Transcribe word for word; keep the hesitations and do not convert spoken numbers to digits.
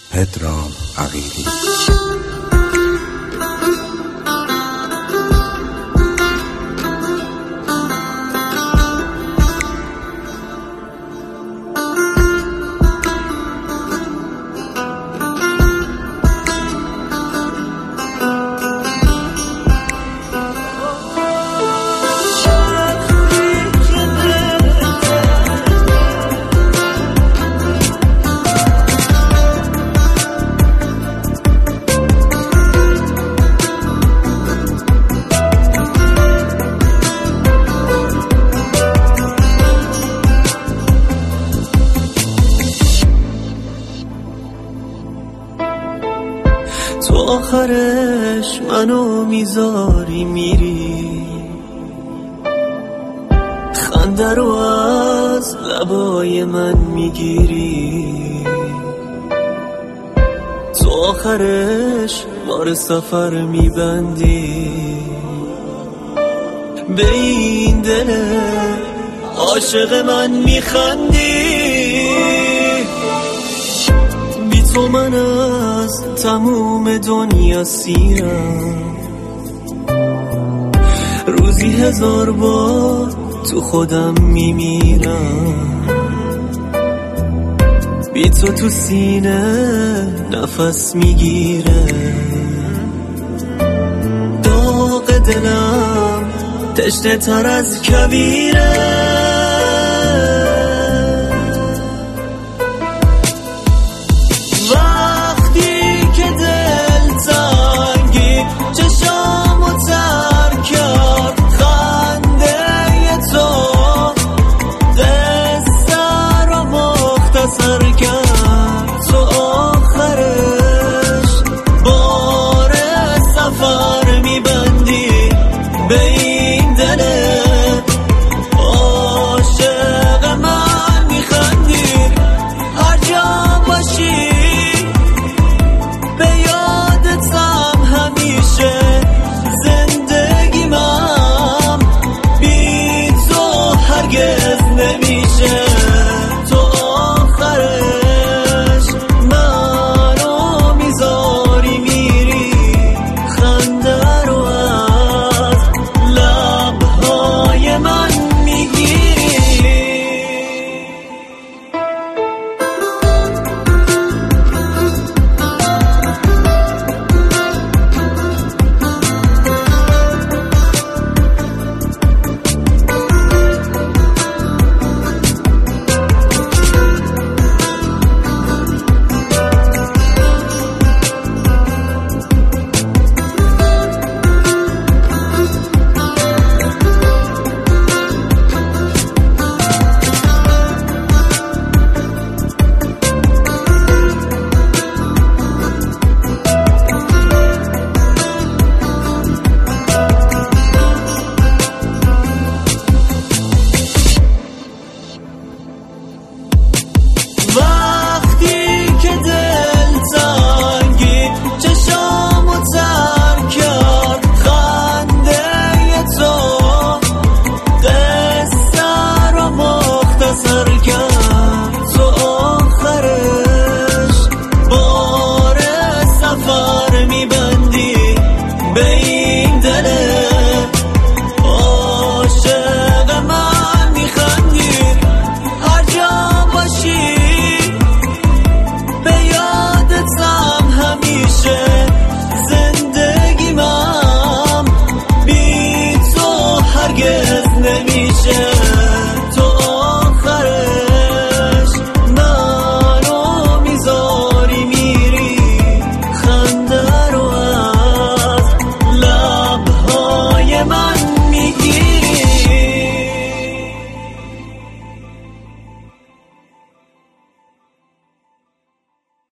پدرام عقیلی. تو آخرش منو میذاری میری، خنده رو از لبای من میگیری. تو آخرش بار سفر میبندی، به این دل عاشق من میخندی. بی تو من از تموم دنیا سیرم، روزی هزار بار تو خودم میمیرم. بی تو تو سینه نفس میگیره، داغ دلم تشنه تر از کویره.